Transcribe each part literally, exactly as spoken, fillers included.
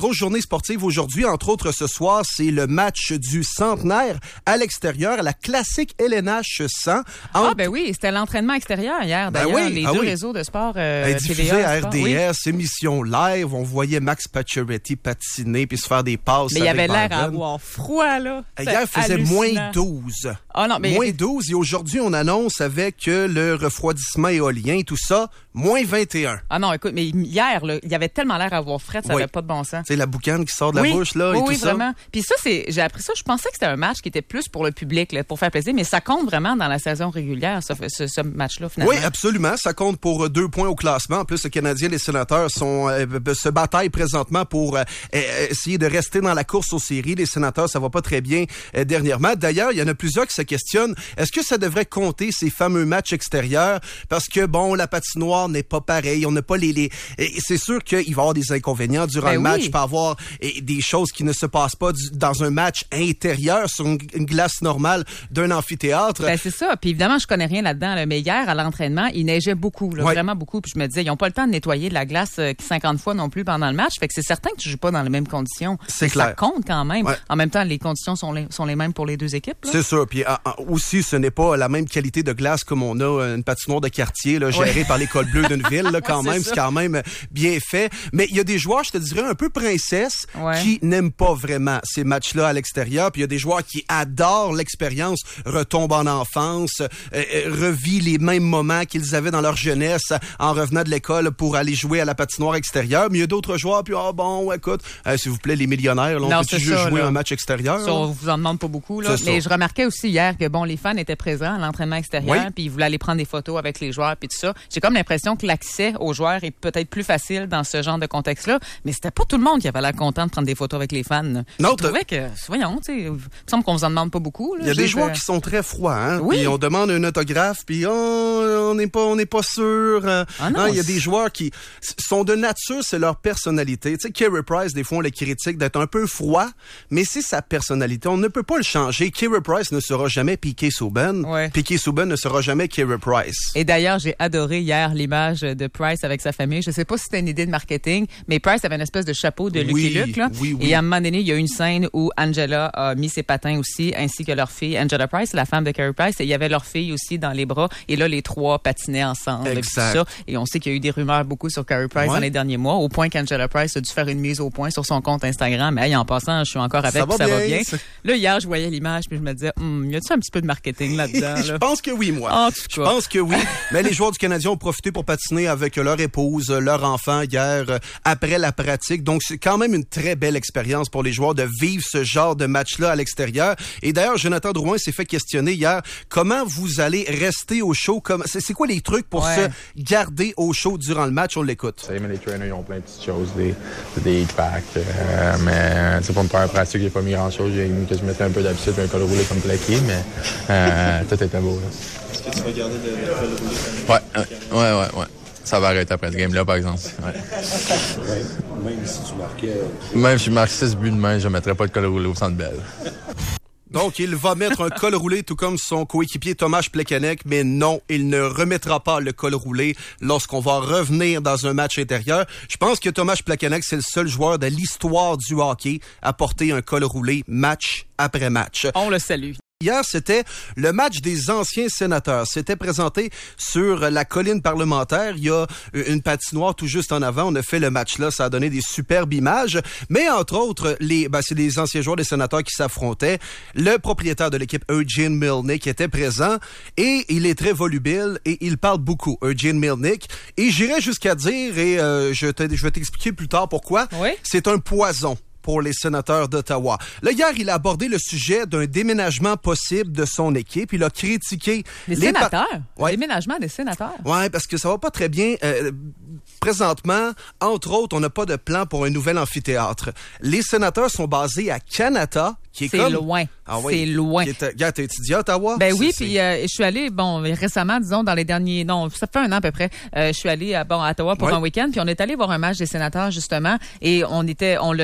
grosse journée sportive aujourd'hui. Entre autres, ce soir, c'est le match du centenaire à l'extérieur, la classique L N H cent. Entre... Ah, ben oui, c'était l'entraînement extérieur hier. D'ailleurs, ben oui, les ah deux oui. réseaux de sport euh, diffusé T V A, à R D S, oui. émission live. On voyait Max Pacioretty patiner puis se faire des passes. Mais il y avait l'air Biden. à avoir froid, là. Hier, il faisait hallucinant. moins douze. Ah non, mais... Moins douze. Et aujourd'hui, on annonce avec euh, le refroidissement éolien et tout ça, moins vingt et un. Ah non, écoute, mais hier, là, il y avait tellement l'air à avoir fret, ça oui. n'avait pas de bon sens. C'est la boucane qui sort de la oui. bouche, là, oui, et oui, tout ça. vraiment. Puis ça, c'est, j'ai appris ça. Je pensais que c'était un match qui était plus pour le public, là, pour faire plaisir, mais ça compte vraiment dans la saison régulière, ce, ce, ce match-là, finalement. Oui, absolument. Ça compte pour deux points au classement. En plus, le Canadien et les Sénateurs sont, euh, se bataillent présentement pour euh, essayer de rester dans la course aux séries. Les Sénateurs, ça va pas très bien euh, dernièrement. D'ailleurs, il y en a plusieurs qui se questionnent. Est-ce que ça devrait compter ces fameux matchs extérieurs? Parce que, bon, la patinoire n'est pas pareille. On n'a pas les... les... Et c'est sûr qu'il va y avoir des inconvénients durant ben le match. oui. Il peut y avoir et, des choses qui ne se passent pas du, dans un match intérieur sur une, une glace normale d'un amphithéâtre. Ben, c'est ça. Puis évidemment, je connais rien là-dedans, là, mais hier, à l'entraînement, il neigeait beaucoup, là, ouais. vraiment beaucoup. Puis je me disais, ils n'ont pas le temps de nettoyer de la glace euh, cinquante fois non plus pendant le match. Fait que c'est certain que tu joues pas dans les mêmes conditions. C'est Et clair. Ça compte quand même. Ouais. En même temps, les conditions sont les, sont les mêmes pour les deux équipes. Là. C'est sûr. Puis ah, ah, aussi, ce n'est pas la même qualité de glace comme on a une patinoire de quartier là, gérée ouais. par l'école bleue d'une ville. Là, quand ouais, même, c'est, c'est quand même bien fait. Mais il y a des joueurs, je te dirais, un peu princesses ouais. qui n'aiment pas vraiment ces matchs-là à l'extérieur. Puis il y a des joueurs qui adorent l'expérience, retombent en enfance, euh, revivent les mêmes moments qu'ils avaient dans leur jeunesse en revenant de l'école pour aller jouer à la patinoire extérieure. Mais il y a d'autres joueurs, puis ah oh, bon, écoute, euh, s'il vous plaît, les millionnaires, là, on non, peut juste ça, jouer là. un match extérieur? Ça, on vous en demande pas beaucoup. Là. Mais ça. Je remarquais aussi hier que bon, les fans étaient présents à l'entraînement extérieur, oui. puis ils voulaient aller prendre des photos avec les joueurs, puis tout ça. J'ai comme l'impression que l'accès aux joueurs est peut-être plus facile dans ce genre de contexte-là, mais c'était pas tout le monde qui avait l'air content de prendre des photos avec les fans. Non, je trouvais que, voyons, tu sais, il me semble qu'on vous en demande pas beaucoup. Là, il y a des joueurs euh... qui sont très froids, hein. Oui. Puis on demande un autographe, puis oh, on n'est pas, on n'est pas sûr. Hein. Ah non, hein, il y a des joueurs qui sont de nature, c'est leur personnalité. Tu sais, Carey Price, des fois, on le critique d'être un peu froid, mais c'est sa personnalité. On ne peut pas le changer. Carey Price ne sera jamais Piquet Souban. Ouais. Piquet Souban ne sera jamais Carey Price. Et d'ailleurs, j'ai adoré hier l'image de Price avec sa famille. Je sais pas si c'était une idée de marketing, mais Price avait une espèce de chapeau de Lucky oui, Luke, là. Oui, oui. Et à un moment donné, il y a une scène où Angela a mis ses patins aussi, ainsi que leur fille, Angela Price, la femme de Carey Price, et il y avait leur fille aussi dans les bras. Et là, les trois patinaient ensemble. Exact. Et, tout ça. Et on sait qu'il y a eu des rumeurs beaucoup sur Carey Price ouais. dans les derniers mois, au point qu'Angela Price a dû faire une mise au point sur son compte Instagram. Mais hey, en passant, je suis encore avec, ça, va, ça bien, va bien. C'est... Là, hier, je voyais l'image, puis je me disais, hm, y a-tu un petit peu de marketing là-dedans? Là? Je pense que oui, moi. En tout cas. Je pense que oui. Mais les joueurs du Canadien ont profité pour patiner avec leur épouse, leur enfant hier, euh, après la pratique. Donc, c'est quand même une très belle expérience pour les joueurs de vivre ce genre de match-là à l'extérieur. Et d'ailleurs, Jonathan Drouin s'est fait questionner hier, comment vous allez rester au chaud? Comme... C'est, c'est quoi les trucs pour ouais. se garder au chaud durant le match? On l'écoute. Ça, mais les trainers, ils ont plein de petites choses, des, des heat packs. Euh, mais c'est pour me faire pratique, j'ai pas mis grand-chose. J'ai mis que je mettais un peu d'habitude, un col roulé comme plaqué, mais euh, tout était beau. Là. Est-ce que tu vas garder le, le col roulé? Ouais, ouais, ouais, ouais. Ça va arrêter après ce game-là, par exemple. Ouais. Ouais, même si tu marquais... Même si je marque six buts de main, je ne mettrais pas de col roulé au centre belle. Donc, il va mettre un col roulé, tout comme son coéquipier Tomáš Plekanec, mais non, il ne remettra pas le col roulé lorsqu'on va revenir dans un match intérieur. Je pense que Tomáš Plekanec, c'est le seul joueur de l'histoire du hockey à porter un col roulé match après match. On le salue. Hier, c'était le match des anciens sénateurs. C'était présenté sur la colline parlementaire. Il y a une patinoire tout juste en avant. On a fait le match-là. Ça a donné des superbes images. Mais entre autres, les, ben, c'est les anciens joueurs des sénateurs qui s'affrontaient. Le propriétaire de l'équipe, Eugene Melnyk, était présent. Et il est très volubile et il parle beaucoup, Eugene Melnyk. Et j'irai jusqu'à dire, et euh, je, te, je vais t'expliquer plus tard pourquoi, oui? C'est un poison pour les sénateurs d'Ottawa. Là, hier, il a abordé le sujet d'un déménagement possible de son équipe. Il a critiqué... Les, les sénateurs? Pa- ouais. Déménagement des sénateurs? Oui, parce que ça va pas très bien. Euh, présentement, entre autres, on n'a pas de plan pour un nouvel amphithéâtre. Les sénateurs sont basés à Canada, qui est c'est comme... loin. Ah oui. C'est loin. Regarde, t'as étudié à Ottawa? Ben c'est, oui, c'est... puis euh, je suis allée, bon, récemment, disons, dans les derniers... Non, ça fait un an à peu près. Euh, je suis allée à, bon, à Ottawa pour ouais. un week-end, puis on est allé voir un match des sénateurs, justement, et on était, on logeait au centre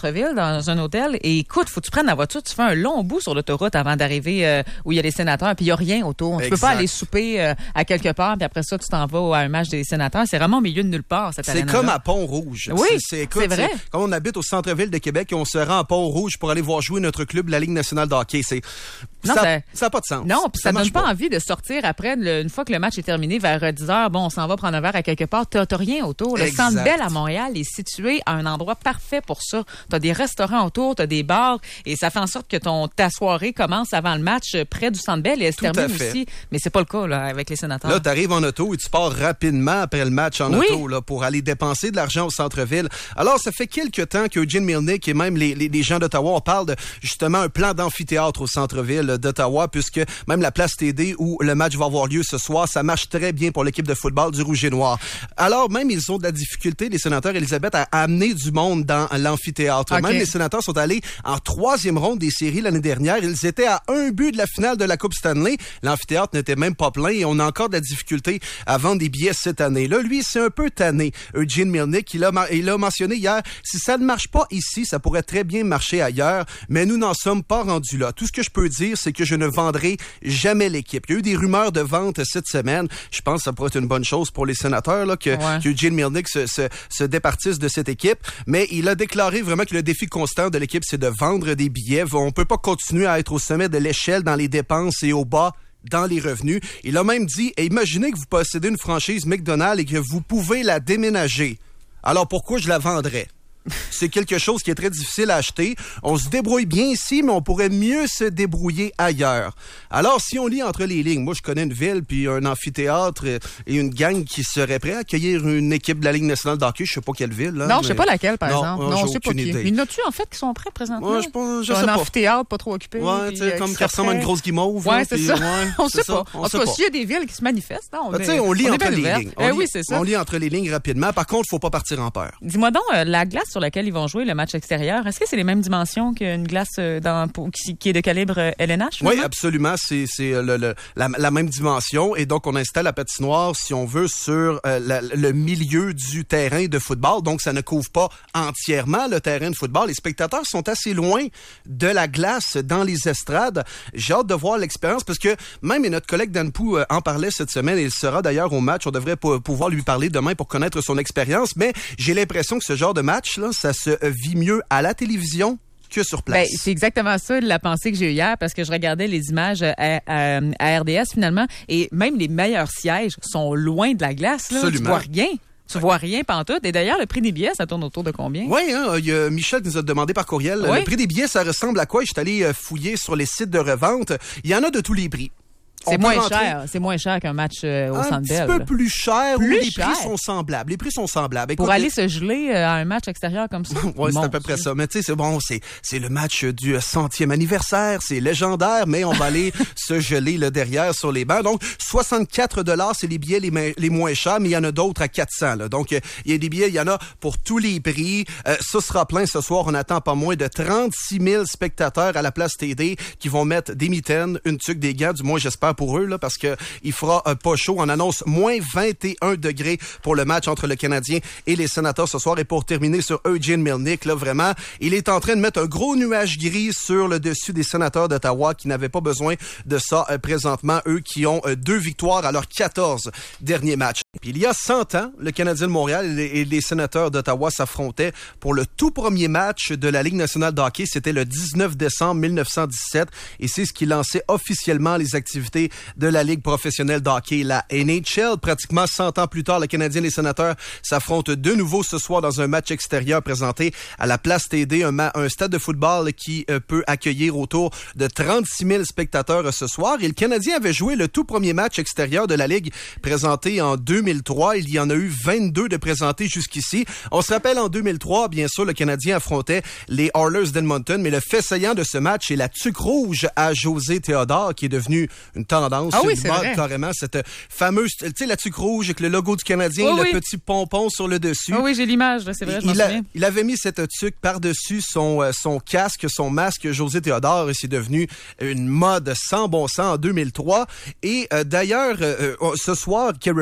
centre-ville, dans un hôtel. Et écoute, faut que tu prennes la voiture, tu fais un long bout sur l'autoroute avant d'arriver euh, où il y a les sénateurs, puis il y a rien autour. Exact. Tu peux pas aller souper euh, à quelque part, puis après ça, tu t'en vas à un match des sénateurs. C'est vraiment au milieu de nulle part, cette C'est comme à Pont-Rouge. Oui, c'est, c'est, écoute, c'est vrai. C'est, quand on habite au centre-ville de Québec, on se rend à Pont-Rouge pour aller voir jouer notre club, la Ligue nationale de hockey. C'est, non, ça ça n'a pas de sens. Non, puis ça, ça donne pas, pas envie de sortir après, le, une fois que le match est terminé, vers dix heures, bon, on s'en va prendre un verre à quelque part. T'as, t'as rien autour. Le exact. Centre Bell à Montréal est situé à un endroit parfait pour ça. T'as des restaurants autour, t'as des bars, et ça fait en sorte que ton ta soirée commence avant le match près du Centre Bell et elle se termine aussi. Mais c'est pas le cas là, avec les sénateurs. Là, t'arrives en auto et tu pars rapidement après le match en oui. auto là, pour aller dépenser de l'argent au centre-ville. Alors, ça fait quelques temps que Eugene Melnyk et même les, les, les gens d'Ottawa, on parle de justement un plan d'amphithéâtre au centre-ville d'Ottawa, puisque même la place T D où le match va avoir lieu ce soir, ça marche très bien pour l'équipe de football du Rouge et Noir. Alors, même ils ont de la difficulté, les sénateurs Elisabeth, à amener du monde dans l'amphithéâtre. Okay. Même les sénateurs sont allés en troisième ronde des séries l'année dernière. Ils étaient à un but de la finale de la Coupe Stanley. L'amphithéâtre n'était même pas plein et on a encore de la difficulté à vendre des billets cette année. Là, lui, c'est un peu tanné. Eugene Melnyk, il a, il a mentionné hier, si ça ne marche pas ici, ça pourrait très bien marcher ailleurs, mais nous n'en sommes pas rendus là. Tout ce que je peux dire, c'est que je ne vendrai jamais l'équipe. Il y a eu des rumeurs de vente cette semaine. Je pense que ça pourrait être une bonne chose pour les sénateurs, là, que, ouais. que Eugene Melnyk se, se, se départisse de cette équipe, mais il a déclaré vraiment que le défi constant de l'équipe, c'est de vendre des billets. On peut pas continuer à être au sommet de l'échelle dans les dépenses et au bas dans les revenus. Il a même dit, et imaginez que vous possédez une franchise McDonald's et que vous pouvez la déménager. Alors pourquoi je la vendrais? C'est quelque chose qui est très difficile à acheter. On se débrouille bien ici, mais on pourrait mieux se débrouiller ailleurs. Alors, si on lit entre les lignes, moi, je connais une ville, puis un amphithéâtre et une gang qui serait prêt à accueillir une équipe de la Ligue nationale de hockey. Je sais pas quelle ville. Hein, non, mais... je sais pas laquelle, par non, exemple. Non, non j'ai je sais pas qui. idée. Il y en a-tu, en fait, qui sont prêts présentement? Ouais, je, pense, je un sais pas. Un amphithéâtre pas trop occupé. Ouais, tu sais, euh, comme qui qui ressemble à une grosse guimauve. Ouais, là, c'est puis, ça. Ouais, on c'est sait pas. On en tout cas, s'il y a des villes qui se manifestent, on, ben, est, on lit on entre les lignes. On, on, oui, lit, c'est ça. on lit entre les lignes rapidement. Par contre, faut pas partir en peur. Dis-moi donc, euh, la glace sur laquelle ils vont jouer le match extérieur, est-ce que c'est les mêmes dimensions qu'une glace dans, pour, qui, qui est de calibre L N H? Oui, absolument. C'est, c'est le, le, la, la même dimension. Et donc, on installe la patinoire, si on veut, sur euh, la, le milieu du terrain de football. Donc, ça ne couvre pas entièrement le terrain de football. Les spectateurs sont assez loin de la glace dans les estrades. J'ai hâte de voir l'expérience parce que même et notre collègue Dan Pou euh, en parlait cette semaine et il sera d'ailleurs au match. On devrait p- pouvoir lui parler demain pour connaître son expérience. Mais j'ai l'impression que ce genre de match-là, ça se vit mieux à la télévision que sur place. Ben, c'est exactement ça la pensée que j'ai eue hier parce que je regardais les images à, à, à R D S finalement et même les meilleurs sièges sont loin de la glace. Là. Absolument. Tu vois rien. Tu vois rien pantoute. Et d'ailleurs, le prix des billets, ça tourne autour de combien? Oui, hein, y a Michel qui nous a demandé par courriel. Oui? Le prix des billets, ça ressemble à quoi? Je suis allé fouiller sur les sites de revente. Il y en a de tous les prix. C'est moins rentrer... cher. C'est moins cher qu'un match euh, au Centre Bell. Un petit peu plus cher plus ou les cher. prix sont semblables. Les prix sont semblables. Écoute, pour aller se geler euh, à un match extérieur comme ça? Oui, c'est à peu près ça. Mais tu sais, c'est bon, c'est, c'est le match du centième anniversaire. C'est légendaire, mais on va aller se geler là, derrière sur les bancs. Donc, soixante-quatre dollars, c'est les billets les, ma- les moins chers, mais il y en a d'autres à quatre cents. Là. Donc, il y a des billets, il y en a pour tous les prix. Euh, ça sera plein ce soir. On attend pas moins de trente-six mille spectateurs à la place T D qui vont mettre des mitaines, une tuque, des gants. Du moins, j'espère pour eux, là, parce que il fera euh, pas chaud. On annonce moins vingt et un degrés pour le match entre le Canadien et les Sénateurs ce soir. Et pour terminer sur Eugene Melnyk, là, vraiment, il est en train de mettre un gros nuage gris sur le dessus des Sénateurs d'Ottawa qui n'avaient pas besoin de ça euh, présentement. Eux qui ont euh, deux victoires à leurs quatorze derniers matchs. Puis il y a cent ans, le Canadien de Montréal et les, et les Sénateurs d'Ottawa s'affrontaient pour le tout premier match de la Ligue nationale de hockey. C'était le dix-neuf décembre mille neuf cent dix-sept et c'est ce qui lançait officiellement les activités de la Ligue professionnelle de hockey, la N H L. Pratiquement cent ans plus tard, le Canadien et les Sénateurs s'affrontent de nouveau ce soir dans un match extérieur présenté à la Place T D, un, ma- un stade de football qui euh, peut accueillir autour de trente-six mille spectateurs euh, ce soir. Et le Canadien avait joué le tout premier match extérieur de la Ligue présenté en deux mille trois. Il y en a eu vingt-deux de présentés jusqu'ici. On se rappelle en deux mille trois, bien sûr, le Canadien affrontait les Oilers d'Edmonton, mais le fait saillant de ce match est la tuque rouge à José Théodore qui est devenue une tendance. Ah oui, c'est mode, vrai. carrément, cette fameuse, tu sais, la tuque rouge avec le logo du Canadien, oh, le oui. petit pompon sur le dessus. Oh oui, j'ai l'image, là, c'est vrai, je m'en il, a, souviens. il avait mis cette tuque par-dessus son, euh, son casque, son masque, José Théodore, et c'est devenu une mode sans bon sens en deux mille trois. Et euh, d'ailleurs, euh, euh, ce soir, Carey Price,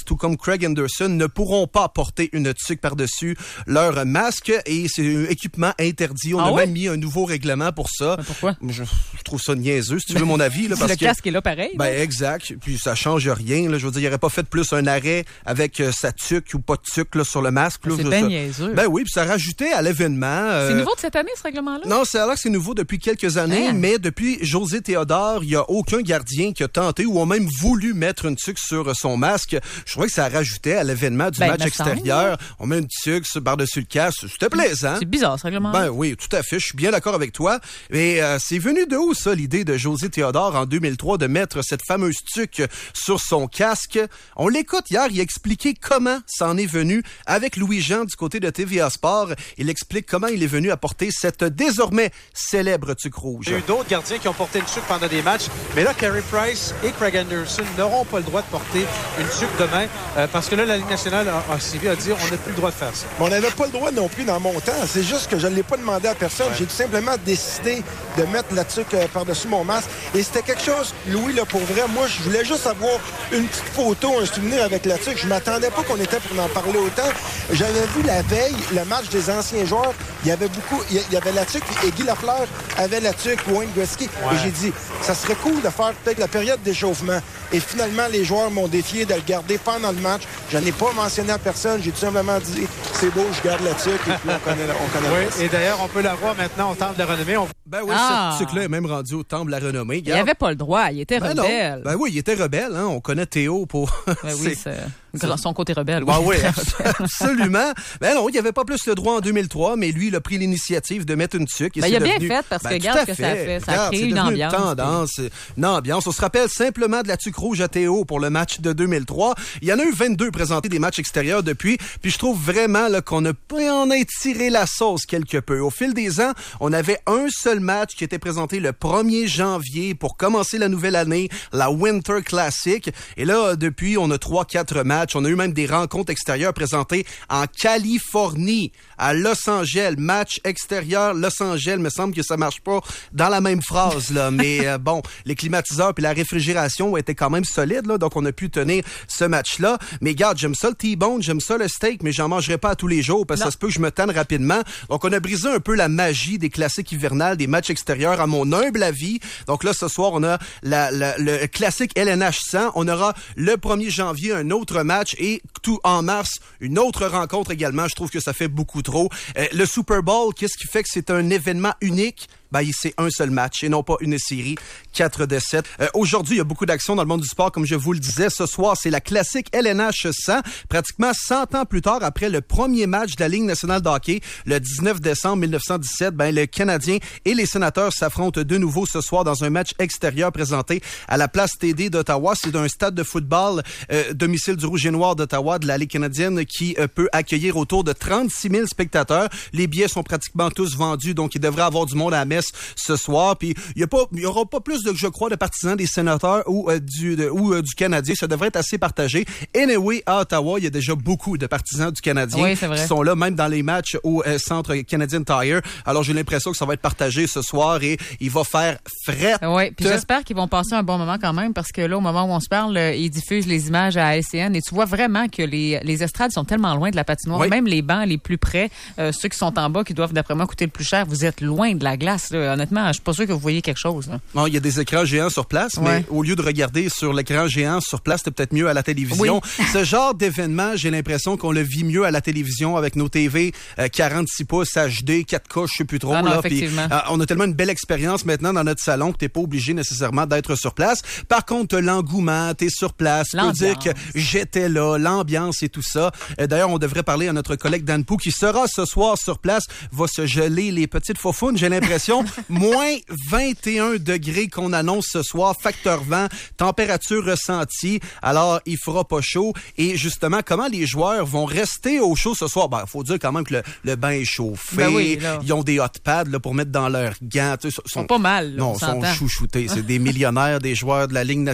tout comme Craig Anderson, ne pourront pas porter une tuque par-dessus leur masque et c'est un équipement interdit. On ah a ouais? même mis un nouveau règlement pour ça. Mais pourquoi? Je, je trouve ça niaiseux, si tu veux mon avis. Là, parce le que, casque est là pareil. Ben là. Exact. Puis ça change rien. Là. Je veux dire, il n'aurait pas fait plus un arrêt avec euh, sa tuque ou pas de tuque là, sur le masque. Là, c'est bien niaiseux. Ben oui, puis ça rajoutait à l'événement. Euh, c'est nouveau de cette année, ce règlement-là? Non, c'est alors que c'est nouveau depuis quelques années, hein? Mais depuis José Théodore, il n'y a aucun gardien qui a tenté ou a même voulu mettre une tuque sur son masque. Je trouvais que ça rajoutait à l'événement du ben, match extérieur. Semble. On met une tuque par-dessus le casque. C'était plaisant. C'est bizarre, ce règlement. Ben oui, tout à fait. Je suis bien d'accord avec toi. Mais euh, c'est venu de où, ça, l'idée de José Théodore en deux mille trois de mettre cette fameuse tuque sur son casque? On l'écoute hier. Il a expliqué comment ça en est venu avec Louis-Jean du côté de T V A Sport. Il explique comment il est venu apporter cette désormais célèbre tuque rouge. Il y a eu d'autres gardiens qui ont porté une tuque pendant des matchs, mais là, Carey Price et Craig Anderson n'auront pas le droit de porter une tuque demain euh, parce que là, la Ligue nationale a, a suivi à dire on n'a plus le droit de faire ça. Mais on n'avait pas le droit non plus dans mon temps. C'est juste que je ne l'ai pas demandé à personne. Ouais. J'ai tout simplement décidé de mettre la tuque euh, par-dessus mon masque. Et c'était quelque chose, Louis, là, pour vrai, moi, je voulais juste avoir une petite photo, un souvenir avec la tuque. Je m'attendais pas qu'on était pour en parler autant. J'avais vu la veille le match des anciens joueurs. Il y avait beaucoup, il y avait la tuque et Guy Lafleur avait la tuque, Wayne Gretzky. Ouais. Et j'ai dit, ça serait cool de faire peut-être la période d'échauffement. Et finalement, les joueurs m'ont défié de le garder pendant le match. Je n'ai pas mentionné à personne. J'ai tout simplement dit, c'est beau, je garde la tuque. Et puis on connaît, on connaît oui, et d'ailleurs, on peut la voir maintenant au Temple de la Renommée. On... Ben oui, ah. cette tuque-là est même rendue au Temple de la Renommée. Regarde. Il n'avait pas le droit, il était ben rebelle. Non. Ben oui, il était rebelle. Hein. On connaît Théo pour... Ben oui, c'est... son côté rebelle. Ben oui, absolument. Ben non, il n'y avait pas plus le droit en deux mille trois, mais lui, il a pris l'initiative de mettre une tuque. Ben il a bien devenu... fait, parce ben, que regarde ce que ça a fait. Ça regarde, a créé une ambiance. Une tendance, et... une ambiance. On se rappelle simplement de la tuque rouge à Théo pour le match de deux mille trois. Il y en a eu vingt-deux présentés des matchs extérieurs depuis, puis je trouve vraiment là, qu'on a pas en étiré la sauce quelque peu. Au fil des ans, on avait un seul match qui était présenté le premier janvier pour commencer la nouvelle année, la Winter Classic. Et là, depuis, on a trois, quatre matchs. On a eu même des rencontres extérieures présentées en Californie, à Los Angeles. Match extérieur, Los Angeles. Me semble que ça marche pas dans la même phrase, là. Mais euh, bon, les climatiseurs puis la réfrigération étaient quand même solides, là. Donc, on a pu tenir ce match-là. Mais garde, j'aime ça le T-bone, j'aime ça le steak, mais j'en mangerai pas à tous les jours parce que ça se peut que je me tanne rapidement. Donc, on a brisé un peu la magie des classiques hivernales, des matchs extérieurs, à mon humble avis. Donc là, ce soir, on a la, la, le classique L N H cent. On aura le premier janvier un autre match et tout en mars, une autre rencontre également. Je trouve que ça fait beaucoup trop. Euh, le Super Bowl, qu'est-ce qui fait que c'est un événement unique? Ben, c'est un seul match et non pas une série, quatre de sept. Euh, aujourd'hui, il y a beaucoup d'actions dans le monde du sport, comme je vous le disais. Ce soir, c'est la classique L N H cent. Pratiquement cent ans plus tard, après le premier match de la Ligue nationale de hockey, le dix-neuf décembre mille neuf cent dix-sept, ben, le Canadien et les Sénateurs s'affrontent de nouveau ce soir dans un match extérieur présenté à la place T D d'Ottawa. C'est un stade de football, euh, domicile du Rouge et Noir d'Ottawa, de la Ligue canadienne, qui euh, peut accueillir autour de trente-six mille spectateurs. Les billets sont pratiquement tous vendus, donc il devrait avoir du monde à la messe ce soir. Puis il y a pas, il y aura pas plus de, je crois, de partisans des Sénateurs ou euh, du de, ou euh, du Canadien. Ça devrait être assez partagé. Anyway, à Ottawa, il y a déjà beaucoup de partisans du Canadien oui, qui sont là, même dans les matchs au euh, Centre Canadian Tire. Alors j'ai l'impression que ça va être partagé ce soir et il va faire fret. Oui, puis j'espère qu'ils vont passer un bon moment quand même parce que là, au moment où on se parle, euh, ils diffusent les images à L C N et tu vois vraiment que les, les estrades sont tellement loin de la patinoire. Oui. Même les bancs les plus près, euh, ceux qui sont en bas, qui doivent d'après moi coûter le plus cher, vous êtes loin de la glace. Là. Honnêtement, je suis pas sûr que vous voyez quelque chose. Là. Non, il y a des écrans géants sur place, ouais. Mais au lieu de regarder sur l'écran géant sur place, c'est peut-être mieux à la télévision. Oui. Ce genre d'événement, j'ai l'impression qu'on le vit mieux à la télévision avec nos T V euh, quarante-six pouces, H D, quatre K, je sais plus trop. Ah non, là, effectivement. Puis, euh, on a tellement une belle expérience maintenant dans notre salon que t'es pas obligé nécessairement d'être sur place. Par contre, l'engouement, t'es sur place. Je peux dire que j'étais là, l'ambiance et tout ça. Euh, d'ailleurs, on devrait parler à notre collègue Dan Pou qui sera ce soir sur place, va se geler les petites faufounes, j'ai l'impression. Moins vingt et un degrés qu'on annonce ce soir, facteur vent, température ressentie. Alors, il fera pas chaud. Et justement, comment les joueurs vont rester au chaud ce soir? Ben, faut dire quand même que le, le bain est chauffé. Ben oui, ils ont des hot pads là, pour mettre dans leurs gants. Ils sont, sont pas mal. Là, non, ils sont chouchoutés. C'est des millionnaires, des joueurs de la Ligue nationale.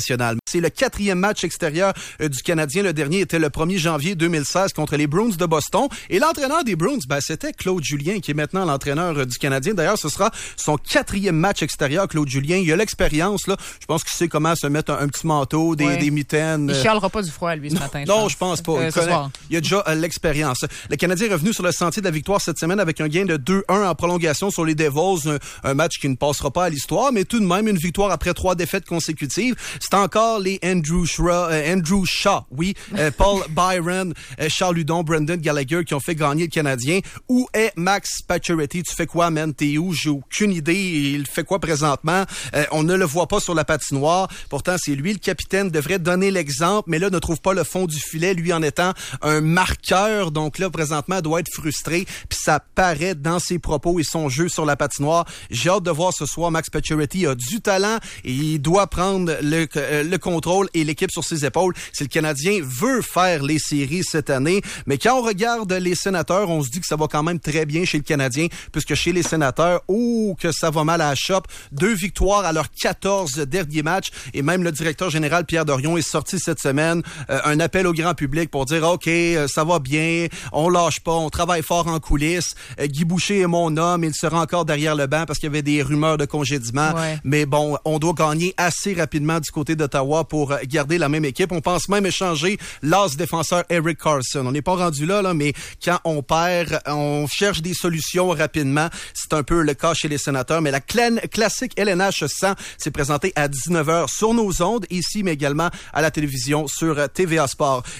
C'est le quatrième match extérieur euh, du Canadien. Le dernier était le premier janvier deux mille seize contre les Bruins de Boston. Et l'entraîneur des Bruins, ben, c'était Claude Julien, qui est maintenant l'entraîneur euh, du Canadien. D'ailleurs, ce sera son quatrième match extérieur, Claude Julien. Il a l'expérience, là. Je pense qu'il sait comment se mettre un, un petit manteau, des, oui. des mitaines. Il chialera pas du froid, lui, ce non, matin. Je non, pense. je pense pas. Euh, il, connaît, il a déjà euh, l'expérience. Le Canadien est revenu sur le sentier de la victoire cette semaine avec un gain de deux un en prolongation sur les Devils. Un, un match qui ne passera pas à l'histoire, mais tout de même une victoire après trois défaites consécutives. C'est encore les Andrew Shaw, euh, Andrew Shaw, oui, euh, Paul Byron, euh, Charles Hudon, Brendan Gallagher qui ont fait gagner le Canadien. Où est Max Pacioretty? Tu fais quoi, man? T'es où? J'ai aucune idée. Il fait quoi présentement? Euh, on ne le voit pas sur la patinoire. Pourtant, c'est lui le capitaine, devrait donner l'exemple, mais là, ne trouve pas le fond du filet, lui en étant un marqueur. Donc là, présentement, doit être frustré. Puis ça paraît dans ses propos et son jeu sur la patinoire. J'ai hâte de voir ce soir. Max Pacioretty a du talent et il doit prendre le, euh, le contrôle et l'équipe sur ses épaules. Si le Canadien veut faire les séries cette année, mais quand on regarde les Sénateurs, on se dit que ça va quand même très bien chez le Canadien, puisque chez les Sénateurs, oh, que ça va mal à la shop. Deux victoires à leurs quatorze derniers matchs et même le directeur général Pierre Dorion est sorti cette semaine euh, un appel au grand public pour dire OK, euh, ça va bien, on lâche pas, on travaille fort en coulisses. Euh, Guy Boucher est mon homme, il sera encore derrière le banc parce qu'il y avait des rumeurs de congédiement. Ouais. Mais bon, on doit gagner assez rapidement du côté d'Ottawa pour garder la même équipe. On pense même échanger l'as défenseur Eric Carlson. On n'est pas rendu là, là, mais quand on perd, on cherche des solutions rapidement. C'est un peu le cas chez les Sénateurs. Mais la cl- classique L N H cent s'est présentée à dix-neuf heures sur nos ondes, ici, mais également à la télévision sur T V A Sport.